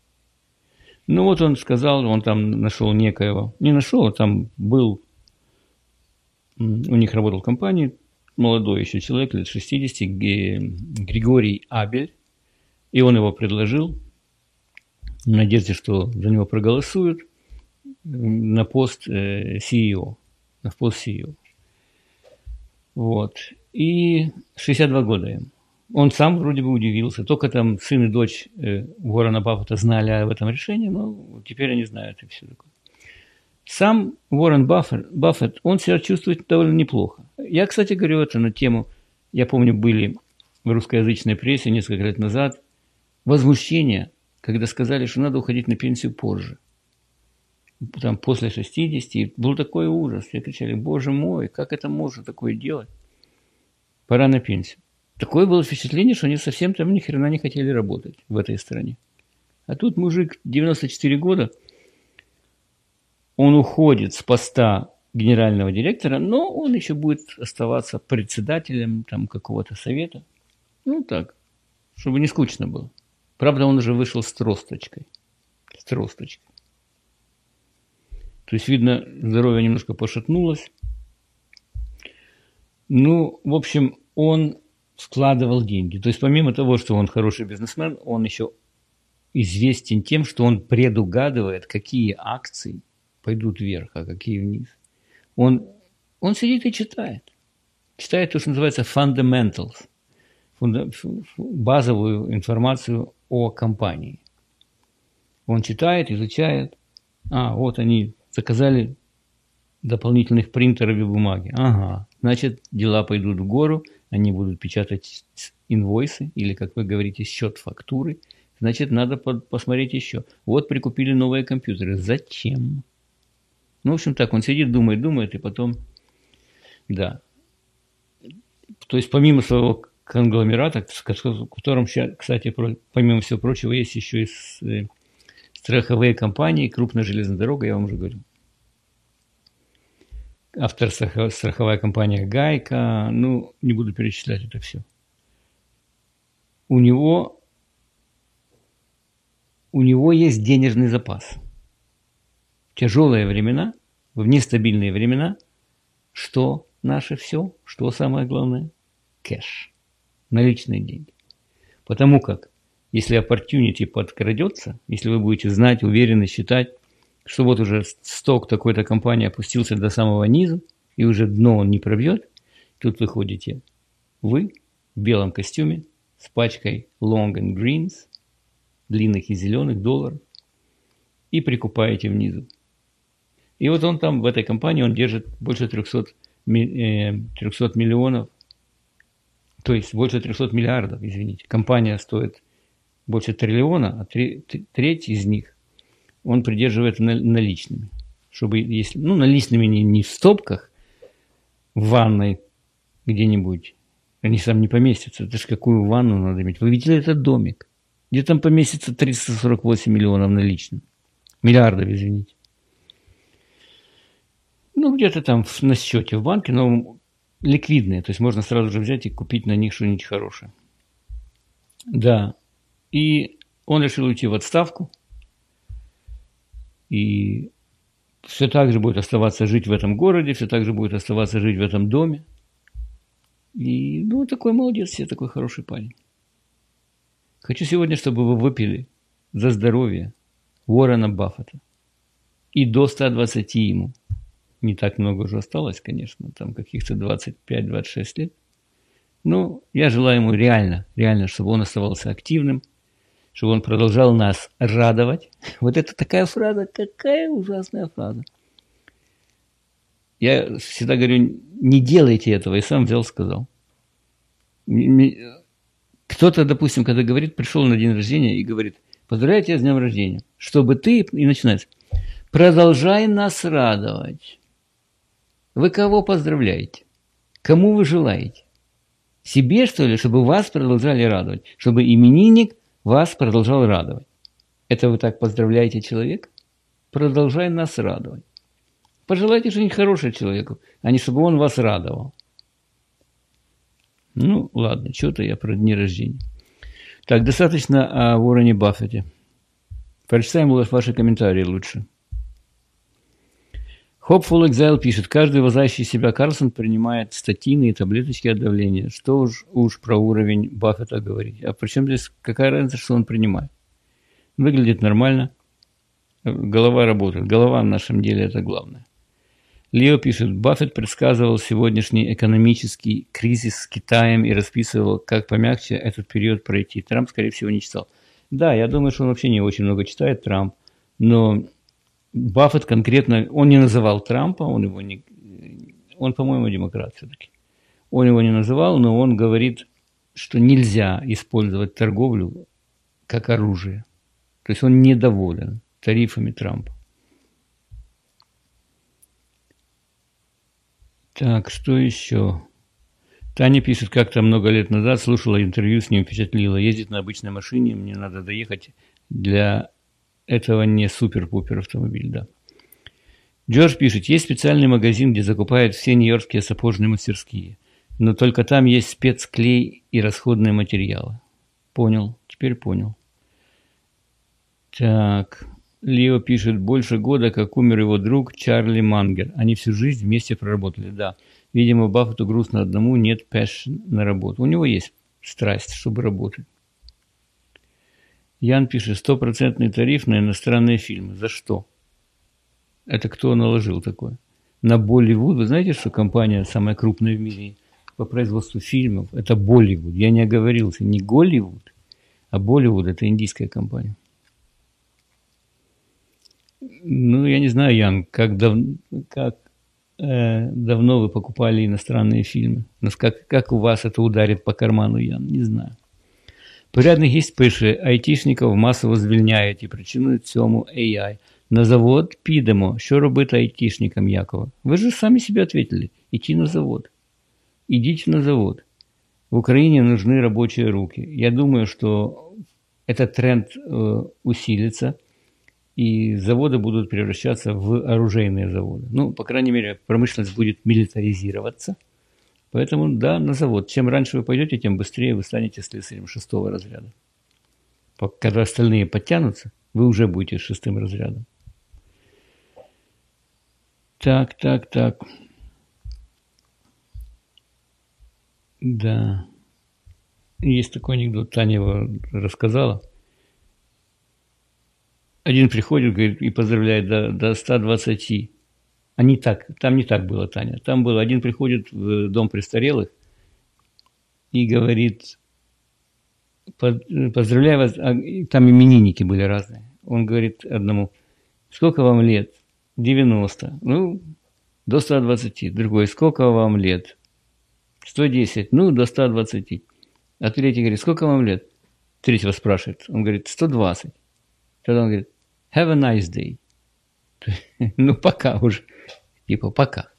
Он сказал, он там нашел некоего, не нашел, там был, у них работал в компании, молодой еще человек, лет 60, Григорий Абель, и он его предложил в надежде, что за него проголосуют на пост CEO. На пост CEO. И 62 года ему. Он сам вроде бы удивился. Только там сын и дочь Уоррена Баффета знали об этом решении, но теперь они знают и все такое. Сам Уоррен Баффет, он себя чувствует довольно неплохо. Я, кстати, говорю это на тему, я помню, были в русскоязычной прессе несколько лет назад возмущения, когда сказали, что надо уходить на пенсию позже. Там после 60, и был такой ужас. Все кричали, боже мой, как это можно такое делать? Пора на пенсию. Такое было впечатление, что они совсем там ни хрена не хотели работать в этой стране. А тут мужик 94 года, он уходит с поста генерального директора, но он еще будет оставаться председателем там какого-то совета. Так, чтобы не скучно было. Правда, он уже вышел с тросточкой. То есть, видно, здоровье немножко пошатнулось. В общем, он вкладывал деньги. То есть, помимо того, что он хороший бизнесмен, он еще известен тем, что он предугадывает, какие акции пойдут вверх, а какие вниз. Он сидит и читает. Читает то, что называется fundamentals, базовую информацию о компании. Он читает, изучает. Вот они заказали дополнительных принтеров и бумаги. Ага, значит, дела пойдут в гору, они будут печатать инвойсы, или, как вы говорите, счет фактуры. Значит, надо посмотреть еще. Вот прикупили новые компьютеры. Зачем? Ну, в общем, так, он сидит, думает, и потом... Да. То есть, помимо своего конгломерата, в котором, кстати, помимо всего прочего, есть еще и страховые компании, крупная железная дорога, я вам уже говорил. Страховая компания «Гайка», ну, не буду перечислять это все. У него есть денежный запас. В тяжелые времена, в нестабильные времена, что наше все, что самое главное? Кэш. Наличные деньги. Потому как, если opportunity подкрадется, если вы будете знать, уверенно считать, что вот уже сток такой-то компании опустился до самого низа, и уже дно он не пробьет, тут выходите вы в белом костюме с пачкой long and greens, длинных и зеленых долларов, и прикупаете внизу. И вот он там, в этой компании, он держит больше 300 миллионов, то есть больше 300 миллиардов, извините. Компания стоит больше триллиона, а треть из них он придерживает наличными. Чтобы, если, ну, наличными не в стопках, в ванной где-нибудь, они сам не поместятся. Это же какую ванну надо иметь. Вы видели этот домик? Где там поместится 348 миллионов наличным? Миллиардов, извините. Ну, где-то там на счете в банке, но ликвидные. То есть можно сразу же взять и купить на них что-нибудь хорошее. Да. И он решил уйти в отставку. И все так же будет оставаться жить в этом городе, все так же будет оставаться жить в этом доме. И, ну, такой молодец, я такой хороший парень. Хочу сегодня, чтобы вы выпили за здоровье Уоррена Баффета. И до 120 ему. Не так много уже осталось, конечно, там каких-то 25-26 лет. Но я желаю ему реально, чтобы он оставался активным, чтобы он продолжал нас радовать. Вот это такая фраза, какая ужасная фраза. Я всегда говорю, не делайте этого, и сам взял, сказал. Кто-то, допустим, когда говорит, пришел на день рождения и говорит, поздравляю тебя с днем рождения, чтобы ты, и начинается, продолжай нас радовать. Вы кого поздравляете? Кому вы желаете? Себе, что ли, чтобы вас продолжали радовать? Чтобы именинник вас продолжал радовать? Это вы так поздравляете человека? Продолжай нас радовать. Пожелайте что-нибудь хорошее человеку, а не чтобы он вас радовал. Ну, ладно, что-то я про дни рождения. Так, достаточно о Уоррене Баффете. Прочитаем ваши комментарии лучше. Hopeful Exile пишет, каждый уважающий себя Карлсон принимает статины и таблеточки от давления. Что уж про уровень Баффета говорить. А причем здесь какая разница, что он принимает? Выглядит нормально. Голова работает. Голова в нашем деле это главное. Лео пишет, Баффет предсказывал сегодняшний экономический кризис с Китаем и расписывал, как помягче этот период пройти. Трамп, скорее всего, не читал. Да, я думаю, что он вообще не очень много читает, Трамп. Но Баффет конкретно, он не называл Трампа, он, по-моему, демократ все-таки. Он его не называл, но он говорит, что нельзя использовать торговлю как оружие. То есть он недоволен тарифами Трампа. Так, что еще? Таня пишет, как-то много лет назад слушала интервью, с ним впечатлило. Ездит на обычной машине, мне надо доехать. Для этого не супер-пупер автомобиль, да. Джордж пишет, есть специальный магазин, где закупают все нью-йоркские сапожные мастерские. Но только там есть спецклей и расходные материалы. Понял, теперь понял. Так, Лео пишет, больше года, как умер его друг Чарли Мангер. Они всю жизнь вместе проработали, да. Видимо, Баффету грустно одному, нет passion на работу. У него есть страсть, чтобы работать. Ян пишет, 100% тариф на иностранные фильмы. За что? Это кто наложил такое? На Болливуд. Вы знаете, что компания самая крупная в мире по производству фильмов? Это Болливуд. Я не оговорился. Не Голливуд, а Болливуд – это индийская компания. Ну, я не знаю, Ян, как давно вы покупали иностранные фильми. Как у вас это ударить по карману, Ян, не знаю. Порядний гість пише, айтішників масово звільняють і причиною цьому AI. На завод підемо. Що робити айтішникам, Якова? Ви ж самі собі відповіли. Идти на завод. Идите на завод. В Украине нужны рабочие руки. Я думаю, что этот тренд усилится, и заводы будут превращаться в оружейные заводы. Ну, по крайней мере, промышленность будет милитаризироваться. Поэтому, да, на завод. Чем раньше вы пойдете, тем быстрее вы станете слесарем 6-го разряда. Когда остальные подтянутся, вы уже будете 6-м разрядом. Так. Да. Есть такой анекдот, Таня его рассказала. Один приходит, говорит, и поздравляет до 120. А не так, там не так было, Таня. Там было, один приходит в дом престарелых и говорит, поздравляю вас, там именинники были разные. Он говорит одному, сколько вам лет? 90. Ну, до 120. Другой, сколько вам лет? 110. Ну, до 120. А третий говорит, сколько вам лет? Третьего спрашивает. Он говорит, 120. Тогда он говорит, have a nice day. Ну, пока уже. Типа, пока.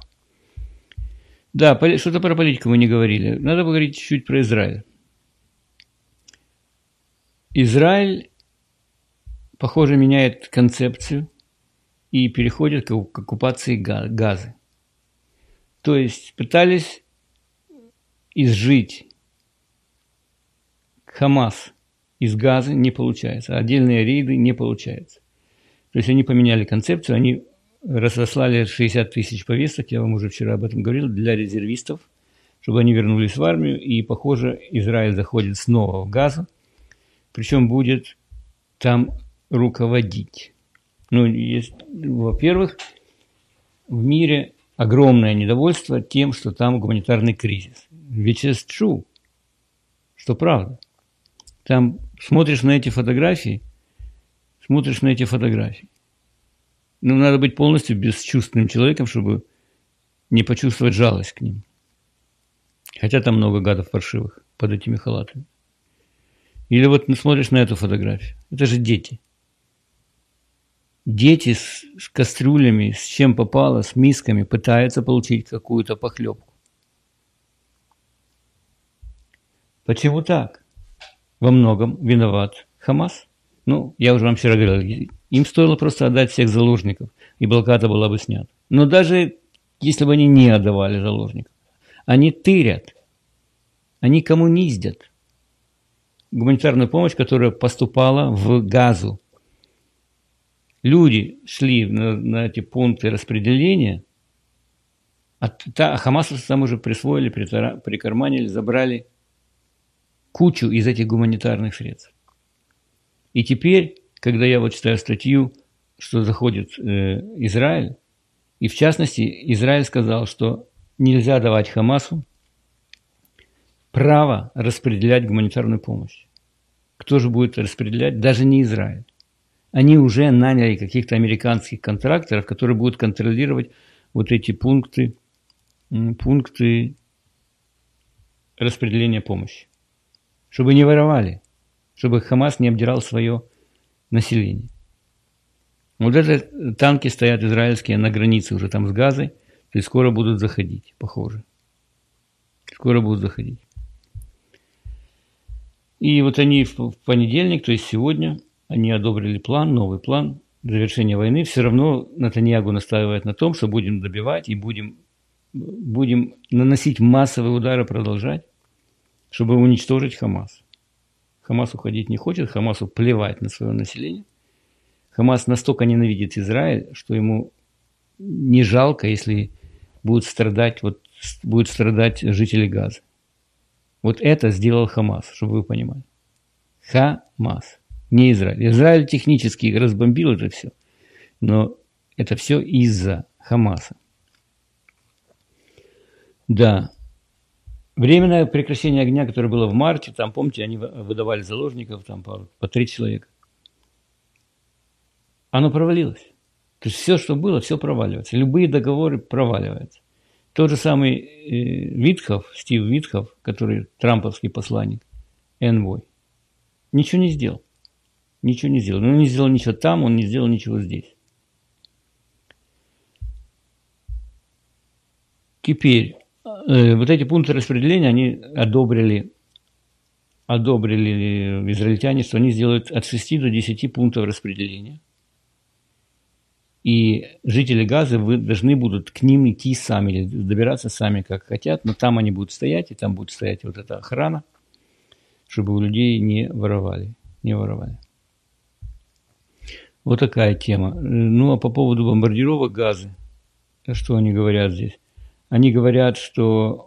Да, что-то про политику мы не говорили. Надо поговорить чуть-чуть про Израиль. Израиль, похоже, меняет концепцию и переходит к оккупации Газы. То есть пытались изжить Хамас из Газы, не получается. Отдельные рейды не получается. То есть они поменяли концепцию, они разослали 60 тысяч повесток, я вам уже вчера об этом говорил, для резервистов, чтобы они вернулись в армию, и, похоже, Израиль заходит снова в Газу, причем будет там руководить. Ну, есть, во-первых, в мире огромное недовольство тем, что там гуманитарный кризис. Which is true, что правда. Там смотришь на эти фотографии, ну, надо быть полностью бесчувственным человеком, чтобы не почувствовать жалость к ним. Хотя там много гадов паршивых под этими халатами. Или вот смотришь на эту фотографию. Это же дети. Дети с кастрюлями, с чем попало, с мисками, пытаются получить какую-то похлебку. Почему так? Во многом виноват Хамас. Ну, я уже вам вчера говорил, им стоило просто отдать всех заложников, и блокада была бы снята. Но даже если бы они не отдавали заложников, они тырят, они коммуниздят гуманитарную помощь, которая поступала в Газу. Люди шли на эти пункты распределения, а хамасовцы там уже присвоили, прикарманили, забрали кучу из этих гуманитарных средств. И теперь, когда я вот читаю статью, что заходит Израиль, и в частности Израиль сказал, что нельзя давать Хамасу право распределять гуманитарную помощь. Кто же будет распределять? Даже не Израиль. Они уже наняли каких-то американских контракторов, которые будут контролировать вот эти пункты распределения помощи. Чтобы не воровали, чтобы Хамас не обдирал свое население. Вот это танки стоят израильские на границе уже там с Газой, то есть скоро будут заходить, похоже. Скоро будут заходить. И вот они в понедельник, то есть сегодня, они одобрили план, новый план завершения войны. Все равно Нетаньяху настаивает на том, что будем добивать и будем наносить массовые удары, продолжать, чтобы уничтожить Хамас. Хамас уходить не хочет, Хамасу плевать на свое население. Хамас настолько ненавидит Израиль, что ему не жалко, если будут страдать жители Газы. Вот это сделал Хамас, чтобы вы понимали. Хамас, не Израиль. Израиль технически разбомбил это все, но это все из-за Хамаса. Да. Временное прекращение огня, которое было в марте, там, помните, они выдавали заложников, там по 3 человека. Оно провалилось. То есть все, что было, все проваливается. Любые договоры проваливаются. Тот же самый Витхов, Стив Витхов, который трамповский посланник, энвой, ничего не сделал. Ничего не сделал. Он не сделал ничего там, он не сделал ничего здесь. Теперь, вот эти пункты распределения, они одобрили израильтяне, что они сделают от 6 до 10 пунктов распределения. И жители Газы должны будут к ним идти сами, или добираться сами, как хотят, но там они будут стоять, и там будет стоять вот эта охрана, чтобы у людей не воровали. Вот такая тема. Ну, а по поводу бомбардировок Газы, что они говорят здесь? Они говорят, что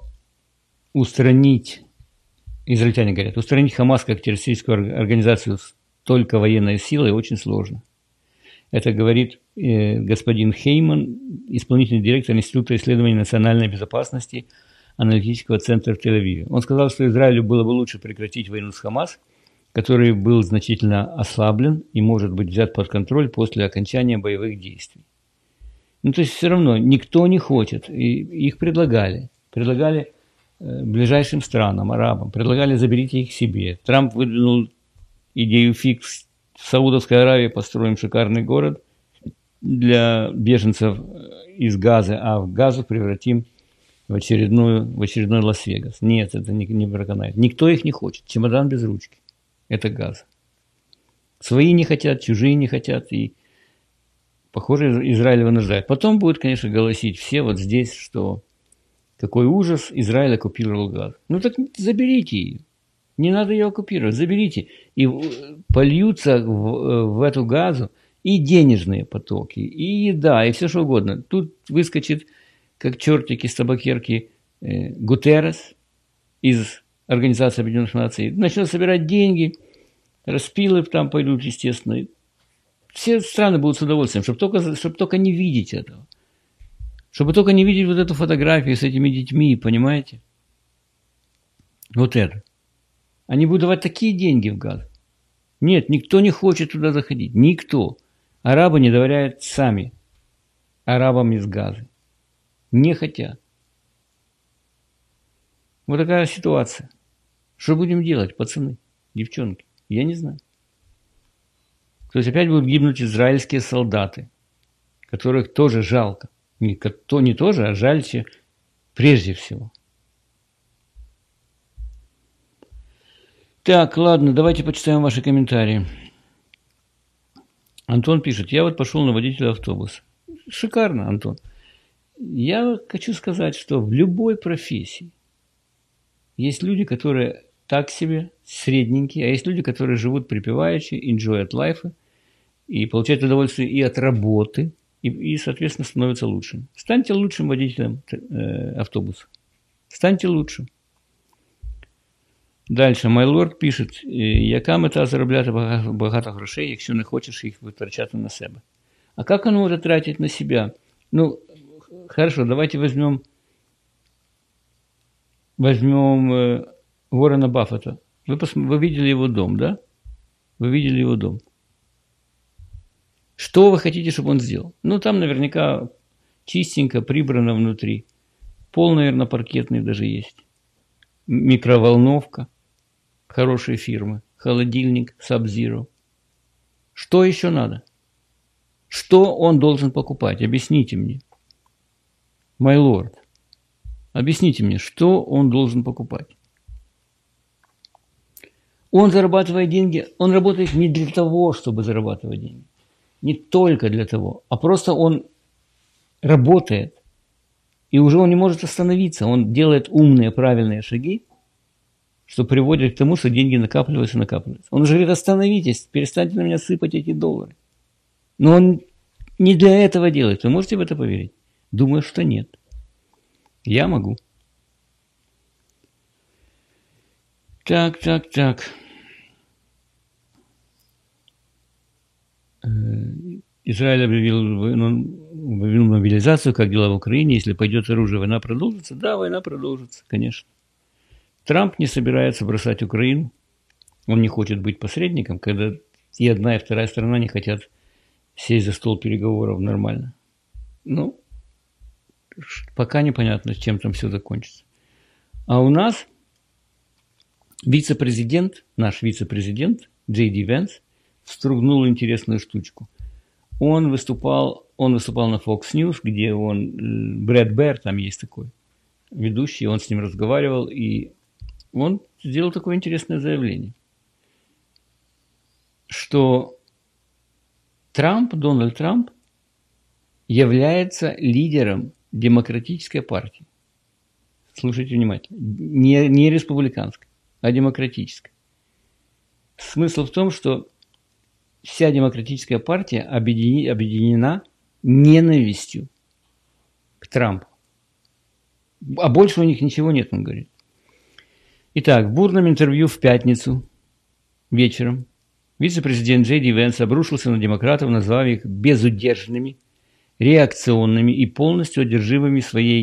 израильтяне говорят, устранить Хамас как террористическую организацию только военной силой очень сложно. Это говорит господин Хейман, исполнительный директор Института исследований национальной безопасности аналитического центра в Тель-Авиве. Он сказал, что Израилю было бы лучше прекратить войну с Хамас, который был значительно ослаблен и может быть взят под контроль после окончания боевых действий. Ну, то есть все равно никто не хочет. И их предлагали ближайшим странам, арабам, предлагали заберите их себе. Трамп выдвинул идею фикс в Саудовской Аравии, построим шикарный город для беженцев из Газы, а в Газу превратим в очередной Лас-Вегас. Нет, это не проканает. Никто их не хочет. Чемодан без ручки. Это Газа. Свои не хотят, чужие не хотят, и, похоже, Израиль вынуждает. Потом будет, конечно, голосить все вот здесь, что какой ужас, Израиль оккупировал Газу. Ну так заберите ее. Не надо ее оккупировать, заберите. И польются в эту Газу и денежные потоки, и еда, и все что угодно. Тут выскочит, как чертики с табакерки, Гутеррес из Организации Объединенных Наций, начнет собирать деньги, распилы там пойдут, естественно. Все страны будут с удовольствием, чтобы только не видеть этого. Чтобы только не видеть вот эту фотографию с этими детьми, понимаете? Вот это. Они будут давать такие деньги в Газу. Нет, никто не хочет туда заходить. Никто. Арабы не доверяют сами арабам из Газы. Не хотят. Вот такая ситуация. Что будем делать, пацаны, девчонки? Я не знаю. То есть опять будут гибнуть израильские солдаты, которых тоже жалко. Не тоже, а жальче прежде всего. Так, ладно, давайте почитаем ваши комментарии. Антон пишет, я вот пошел на водителя автобуса. Шикарно, Антон. Я хочу сказать, что в любой профессии есть люди, которые так себе, средненькие, а есть люди, которые живут припеваючи, enjoy от лайфа, и получают удовольствие и от работы, и, соответственно, становятся лучшим. Станьте лучшим водителем автобуса. Станьте лучшим. Дальше. Майлорд пишет, яка мета заробляти багато грошей, якщо не хочеш їх витрачати на себе? А как он может тратить на себя? Ну, хорошо, давайте возьмем Уоррена Баффета. Вы видели его дом, да? Вы видели его дом. Что вы хотите, чтобы он сделал? Ну, там наверняка чистенько, прибрано внутри. Пол, наверное, паркетный даже есть. Микроволновка хорошей фирмы. Холодильник Sub-Zero. Что еще надо? Что он должен покупать? Объясните мне. My Lord. Объясните мне, что он должен покупать. Он зарабатывает деньги. Он работает не для того, чтобы зарабатывать деньги. Не только для того, а просто он работает, и уже он не может остановиться. Он делает умные, правильные шаги, что приводит к тому, что деньги накапливаются. Он уже говорит, остановитесь, перестаньте на меня сыпать эти доллары. Но он не для этого делает. Вы можете в это поверить? Думаю, что нет. Я могу. Так. Израиль объявил мобилизацию, как дела в Украине. Если пойдет оружие, война продолжится? Да, война продолжится, конечно. Трамп не собирается бросать Украину. Он не хочет быть посредником, когда и одна, и вторая сторона не хотят сесть за стол переговоров нормально. Ну, пока непонятно, чем там все закончится. А у нас вице-президент, наш вице-президент Джей Ди Венс встругнул интересную штучку. Он выступал на Fox News, где Брэд Бэр, там есть такой ведущий, он с ним разговаривал, и он сделал такое интересное заявление, что Дональд Трамп является лидером демократической партии. Слушайте внимательно. Не республиканской, а демократической. Смысл в том, что вся демократическая партия объединена ненавистью к Трампу. А больше у них ничего нет, он говорит. Итак, в бурном интервью в пятницу вечером вице-президент Джей Ди Венс обрушился на демократов, назвав их безудержными, реакционными и полностью одержимыми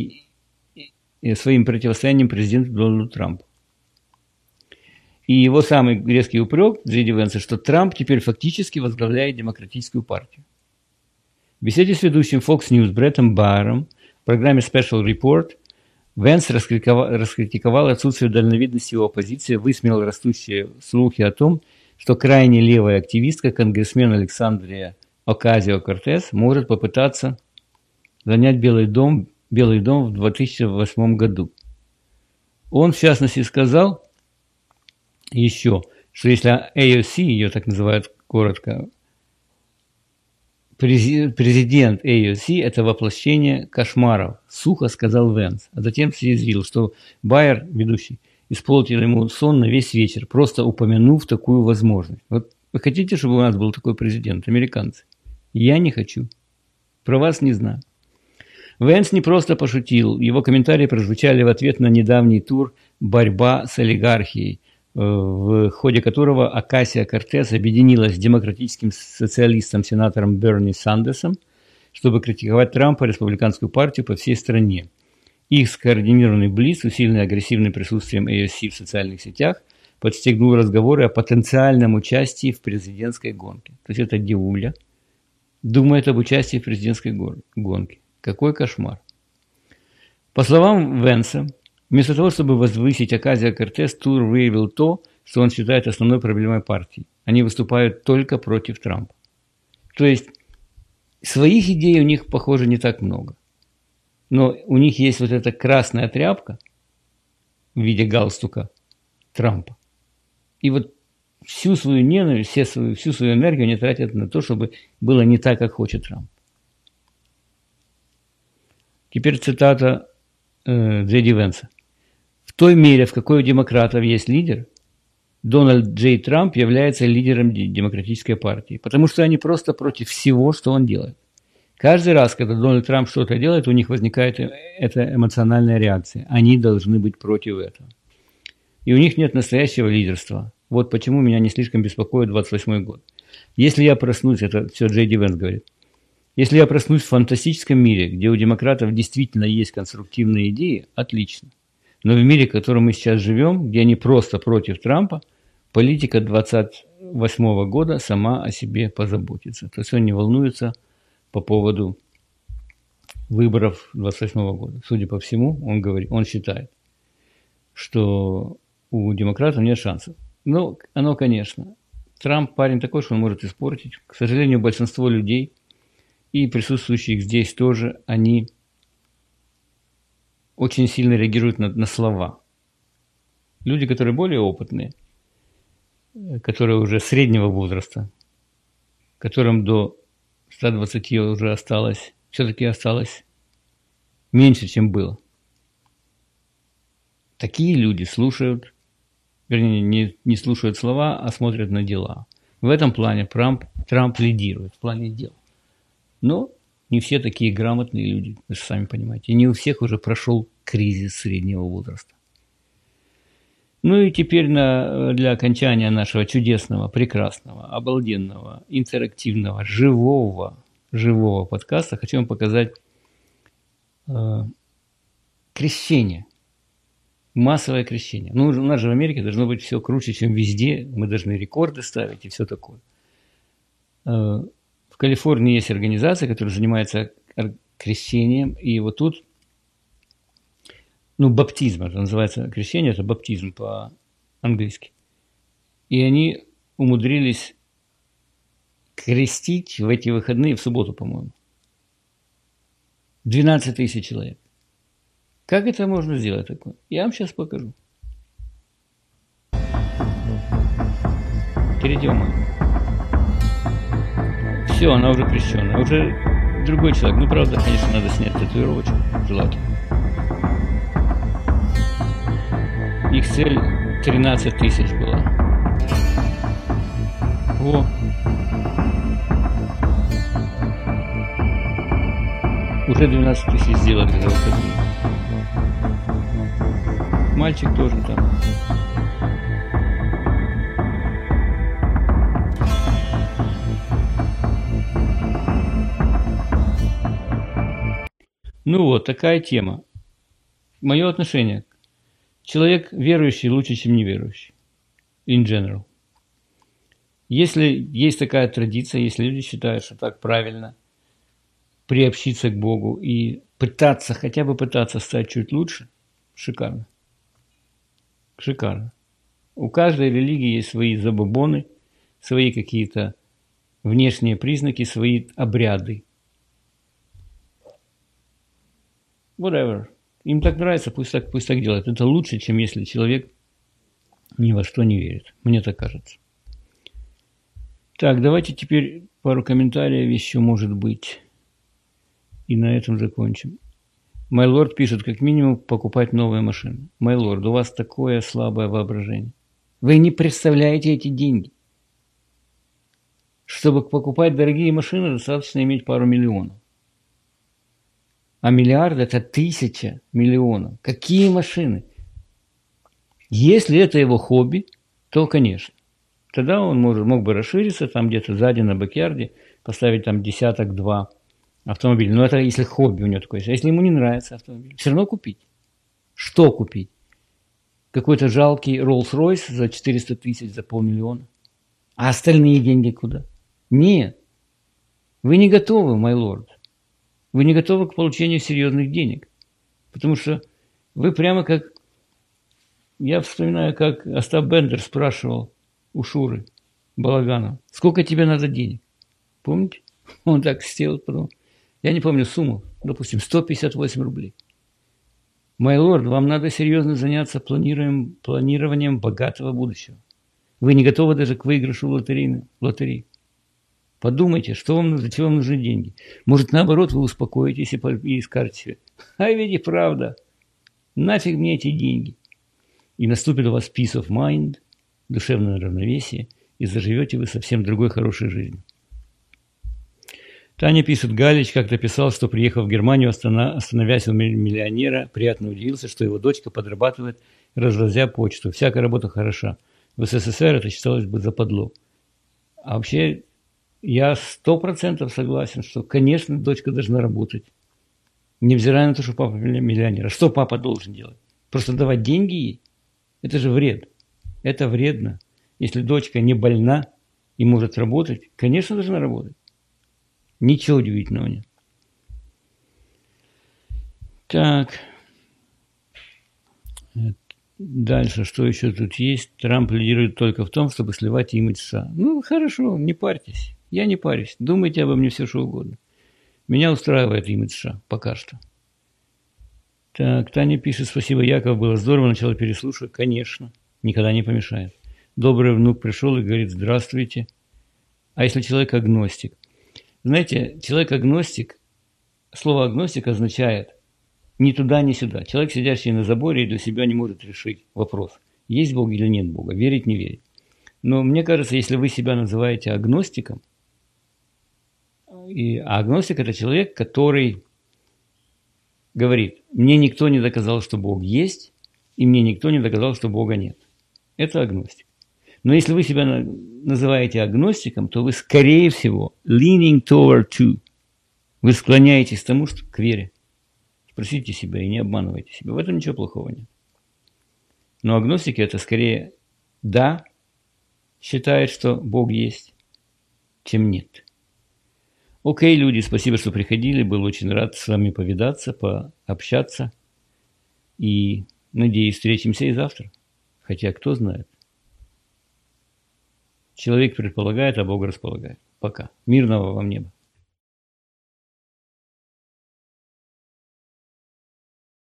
своим противостоянием президенту Дональду Трампу. И его самый резкий упрек Джей Ди Венса, что Трамп теперь фактически возглавляет демократическую партию. В беседе с ведущим Fox News Бреттом Байером в программе Special Report Венс раскритиковал отсутствие дальновидности его оппозиции, высмеял растущие слухи о том, что крайне левая активистка, конгрессмен Александрия Оказио-Кортес, может попытаться занять Белый дом в 2008 году. Он, в частности, сказал еще, что если AOC, ее так называют коротко, президент AOC – это воплощение кошмаров, сухо сказал Венс. А затем съязвил, что Байер, ведущий, испортил ему сон на весь вечер, просто упомянув такую возможность. Вот вы хотите, чтобы у нас был такой президент, американцы? Я не хочу. Про вас не знаю. Венс не просто пошутил. Его комментарии прозвучали в ответ на недавний тур «Борьба с олигархией», в ходе которого Окасио-Кортес объединилась с демократическим социалистом-сенатором Берни Сандерсом, чтобы критиковать Трампа и республиканскую партию по всей стране. Их скоординированный блиц, усиленный агрессивным присутствием AOC в социальных сетях, подстегнул разговоры о потенциальном участии в президентской гонке. То есть это девуля думает об участии в президентской гонке. Какой кошмар. По словам Венса, вместо того, чтобы возвысить Окасио-Кортес, тур выявил то, что он считает основной проблемой партии. Они выступают только против Трампа. То есть своих идей у них, похоже, не так много. Но у них есть вот эта красная тряпка в виде галстука Трампа. И вот всю свою ненависть, всю свою энергию они тратят на то, чтобы было не так, как хочет Трамп. Теперь цитата Джей Ди Венса. В той мере, в какой у демократов есть лидер, Дональд Джей Трамп является лидером демократической партии, потому что они просто против всего, что он делает. Каждый раз, когда Дональд Трамп что-то делает, у них возникает эта эмоциональная реакция. Они должны быть против этого. И у них нет настоящего лидерства. Вот почему меня не слишком беспокоит 28-й год. Если я проснусь, это все Джей Ди Венс говорит, если я проснусь в фантастическом мире, где у демократов действительно есть конструктивные идеи, отлично. Но в мире, в котором мы сейчас живем, где они просто против Трампа, политика 28-го года сама о себе позаботится. То есть он не волнуется по поводу выборов 28-го года. Судя по всему, он считает, что у демократов нет шансов. Но оно, конечно. Трамп парень такой, что он может испортить. К сожалению, большинство людей и присутствующих здесь тоже, они очень сильно реагируют на слова. Люди, которые более опытные, которые уже среднего возраста, которым до 120 уже все-таки осталось меньше, чем было. Такие люди слушают, вернее, не слушают слова, а смотрят на дела. В этом плане Трамп лидирует, в плане дел. Но не все такие грамотные люди, вы же сами понимаете. И не у всех уже прошел кризис среднего возраста. Ну и теперь для окончания нашего чудесного, прекрасного, обалденного, интерактивного, живого подкаста хочу вам показать крещение. Массовое крещение. Ну, у нас же в Америке должно быть все круче, чем везде. Мы должны рекорды ставить и все такое. В Калифорнии есть организация, которая занимается крещением, и вот тут, баптизм, это называется крещение, это баптизм по-английски. И они умудрились крестить в эти выходные, в субботу, по-моему, 12 тысяч человек. Как это можно сделать такое? Я вам сейчас покажу. Перейдем. Все, она уже крещенная. Уже другой человек. Правда, конечно, надо снять татуировочку. Желательно. Их цель 13 тысяч была. Во. Уже 12 тысяч сделали за выходные. Мальчик тоже там. Такая тема. Мое отношение. Человек верующий лучше, чем неверующий. In general. Если есть такая традиция, если люди считают, что так правильно приобщиться к Богу и пытаться, хотя бы пытаться стать чуть лучше, шикарно. Шикарно. У каждой религии есть свои забобоны, свои какие-то внешние признаки, свои обряды. Whatever. Им так нравится, пусть так делают. Это лучше, чем если человек ни во что не верит. Мне так кажется. Так, давайте теперь пару комментариев еще может быть. И на этом закончим. My Lord пишет, как минимум покупать новые машины. My Lord, у вас такое слабое воображение. Вы не представляете эти деньги. Чтобы покупать дорогие машины, достаточно иметь пару миллионов. А миллиард – это 1000 миллионов. Какие машины? Если это его хобби, то, конечно. Тогда он мог бы расшириться, там где-то сзади на бэкьярде, поставить там 10-2 автомобиля. Но это если хобби у него такое. А если ему не нравится автомобиль, все равно купить. Что купить? Какой-то жалкий Rolls-Royce за 400 тысяч, за 500 000. А остальные деньги куда? Нет. Вы не готовы, my lord. Вы не готовы к получению серьезных денег. Потому что вы прямо как... Я вспоминаю, как Остап Бендер спрашивал у Шуры Балагана, сколько тебе надо денег? Помните? Он так сел потом. Я не помню сумму. Допустим, 158 рублей. My lord, вам надо серьезно заняться планированием богатого будущего. Вы не готовы даже к выигрышу в лотереи. Подумайте, что вам, для чего вам нужны деньги. Может, наоборот, вы успокоитесь и скажете себе, ведь и правда, нафиг мне эти деньги. И наступит у вас peace of mind, душевное равновесие, и заживете вы совсем другой хорошей жизнью. Таня пишет, Галич как-то писал, что, приехав в Германию, остановясь у миллионера, приятно удивился, что его дочка подрабатывает, развозя почту. Всякая работа хороша. В СССР это считалось бы западло. А вообще... Я 100% согласен, что, конечно, дочка должна работать. Невзирая на то, что папа миллионер. А что папа должен делать? Просто давать деньги ей? Это же вред. Это вредно. Если дочка не больна и может работать, конечно, должна работать. Ничего удивительного нет. Так. Дальше, что еще тут есть? Трамп лидирует только в том, чтобы сливать имидж США. Хорошо, не парьтесь. Я не парюсь. Думайте обо мне все, что угодно. Меня устраивает имидж США. Пока что. Так, Таня пишет, спасибо, Яков, было здорово, начала переслушивать. Конечно, никогда не помешает. Добрый внук пришел и говорит, здравствуйте. А если человек агностик? Знаете, человек агностик, слово агностик означает ни туда, ни сюда. Человек, сидящий на заборе, для себя не может решить вопрос, есть Бог или нет Бога, верить, не верить. Но мне кажется, если вы себя называете агностиком, а агностик – это человек, который говорит, мне никто не доказал, что Бог есть, и мне никто не доказал, что Бога нет. Это агностик. Но если вы себя называете агностиком, то вы, скорее всего, leaning toward to. Вы склоняетесь к тому, что к вере. Спросите себя и не обманывайте себя. В этом ничего плохого нет. Но агностики – это скорее да, считает, что Бог есть, чем нет. Окей, люди, спасибо, что приходили. Был очень рад с вами повидаться, пообщаться. И, надеюсь, встретимся и завтра. Хотя, кто знает. Человек предполагает, а Бог располагает. Пока. Мирного вам неба.